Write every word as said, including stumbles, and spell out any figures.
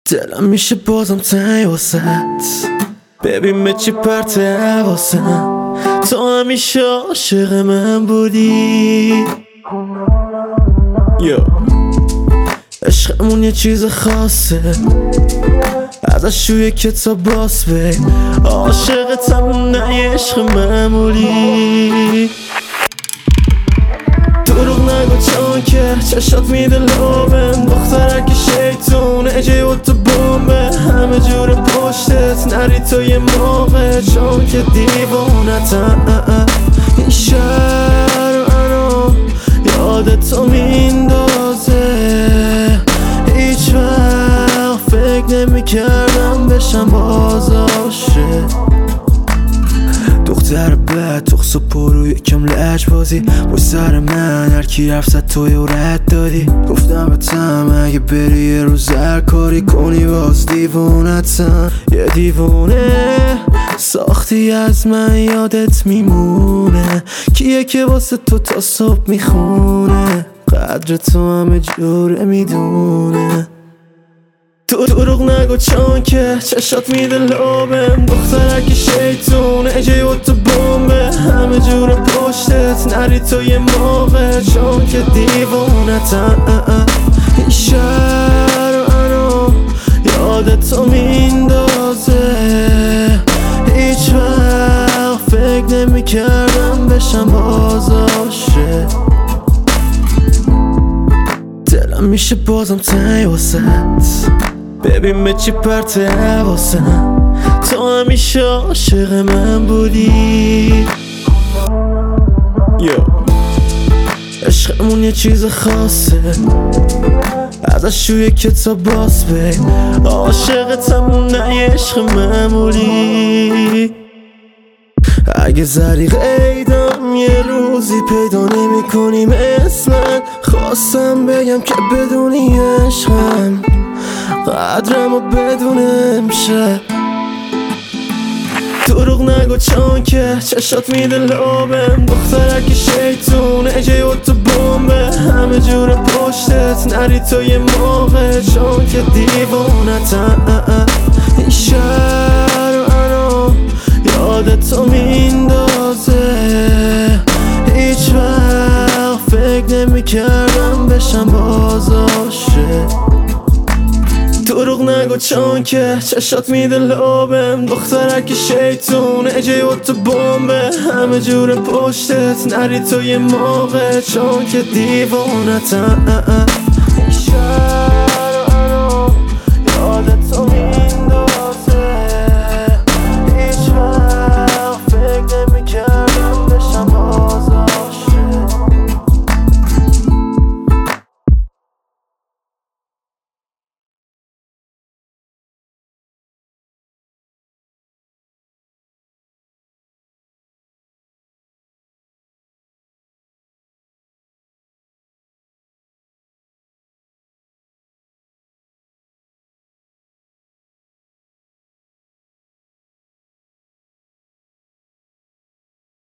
دلم میشه بازم تنگ واسط، ببین به چی پرت حواسم، تو همیشه عاشق من بودی. یو عشقمون یه چیز خاصه، ازش روی کتاب باز بی عاشقتم، نه یه عشق معمولی. دروغ نگو چون که چشات میده لابم، دخترک شیطون اجه و تو بومه، همه جور پشتت نری تو یه موقع، چون که دیوانتم. این شهر منو یاد تو میندازه، هیچ وقت فکر نمی کردم بشم باز عاشق. دختر بد تخص و پرو یکم لج بازی با سر من، هرکی حرف زد توی و رد دادی. گفتم بتم اگه بری یه روز هر کاری کنی باز دیوونتم. یه دیوونه ساختی از من یادت میمونه، کیه که واسه تو تا صبح میخونه، قدر تو همه جوره میدونه. تو دروغ نگو چون که چشات میده لابم، دخترک شیطون اجه و تو بومه، همه جور پشتت نری تو یه موقع، چون که دیوانتم. این شهر منو یاد تو میندازه، هیچ وقت فکر نمی کردم بشم باز عاشق. دلم میشه بازم تنگ واسط، ببین به چی پرت حواسم، تو همیشه عاشق من بودی. یو عشقمون یه چیز خاصه، ازش روی کتاب باز بی عاشقتم، نه یه عشق معمولی. اگه زریق ایدم یه روزی پیدا نمی کنی مثل من، خواستم بگم که بدونی عشقم، قدرم و بدونه امشب. دروغ نگو چون که چشات میده لابم، دخترک شیطون اجه و تو بومه، همه جور پشتت نری تو یه موقع، چون که دیوانتم. این شهر منو یاد تو میندازه، هیچ وقت فکر نمی کردم بشم باز عاشق. دروغ نگو چون که چشات میده لابم، دخترک شیطون اجه و تو بومه، همه جور پشتت نری تو یه موقع، چون که دیوانتم.